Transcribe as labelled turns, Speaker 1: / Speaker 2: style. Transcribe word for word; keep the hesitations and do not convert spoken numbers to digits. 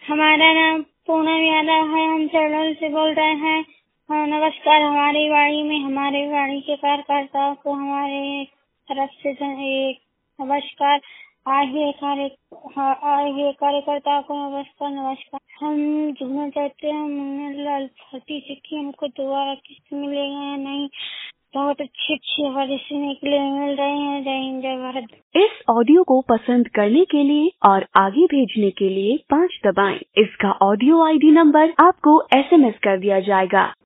Speaker 1: हमारा नाम पूनम यादव है। हम चैनल से बोल रहे हैं। हाँ, नमस्कार। हमारी वाड़ी में हमारे वाड़ी के कार्यकर्ताओं को हमारे तरफ से एक नमस्कार। आगे कार्य हाँ, आगे कार्यकर्ताओं को नमस्कार नमस्कार। हम जुड़ना चाहते हैं मुन्ना लाल फाटी से कि हमको दोबारा किस्त मिलेगा या नहीं। बहुत अच्छी अच्छी खबर सुनने के लिए मिल रहे हैं। जय हिंद, जय भारत।
Speaker 2: इस ऑडियो को पसंद करने के लिए और आगे भेजने के लिए पाँच दबाएं। इसका ऑडियो आईडी नंबर आपको एसएमएस कर दिया जाएगा।